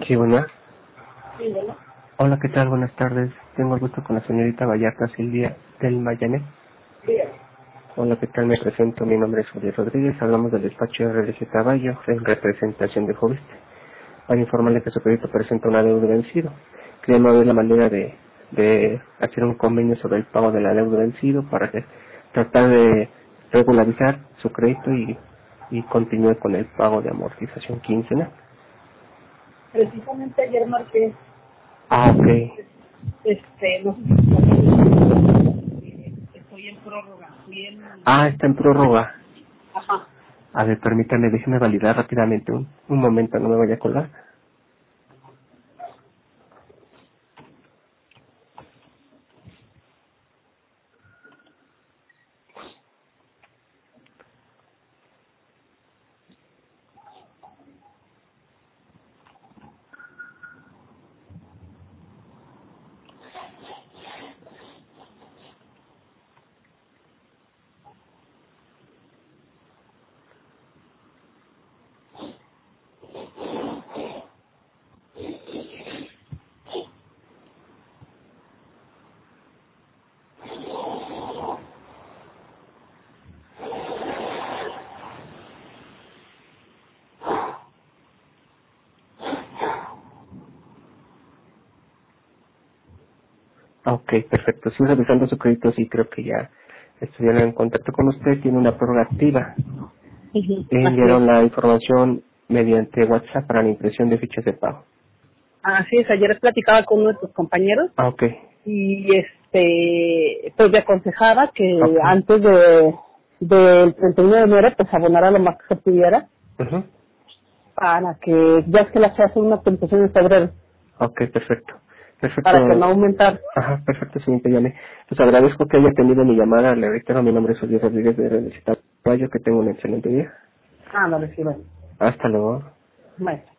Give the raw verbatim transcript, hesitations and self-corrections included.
Sí, bueno. Sí, bueno. Hola, ¿qué tal? Buenas tardes. Tengo el gusto con la señorita Vallarta Silvia del Mayanet. Sí. Hola, ¿qué tal? Me presento. Mi nombre es Julio Rodríguez. Hablamos del despacho de R D C Caballo en representación de Joviste. Para informarle que su crédito presenta una deuda vencido. Queremos ver la manera de, de hacer un convenio sobre el pago de la deuda vencido para que tratar de regularizar su crédito y, y continúe con el pago de amortización quincenal. Precisamente ayer marqué, Ah, ok. este, no sé si estoy en prórroga, fui en... Ah, está en prórroga. Ajá. A ver, permítame, déjeme validar rápidamente un, un momento, no me vaya a colar. Ah, ok, perfecto. Estoy revisando su crédito, sí, creo que ya estuvieron en contacto con usted, tiene una prórroga activa. Ujú, Le así es. enviaron la información mediante WhatsApp para la impresión de fichas de pago. Así es, ayer platicaba con uno de tus compañeros Ah, ok, y este, pues me aconsejaba que ok. antes de del treinta y uno de enero pues abonara lo más que se pudiera Ujú. para que ya es que la se hace una actualización en febrero Ok, perfecto. para que no Perfecto. aumentar. Ajá, perfecto, señorita Yane. Pues agradezco que haya tenido mi llamada. Le reitero, mi nombre es Julio Rodríguez de Redes Caballo. Que tenga un excelente día. Ah, no, sí, bueno. Hasta luego. Bueno.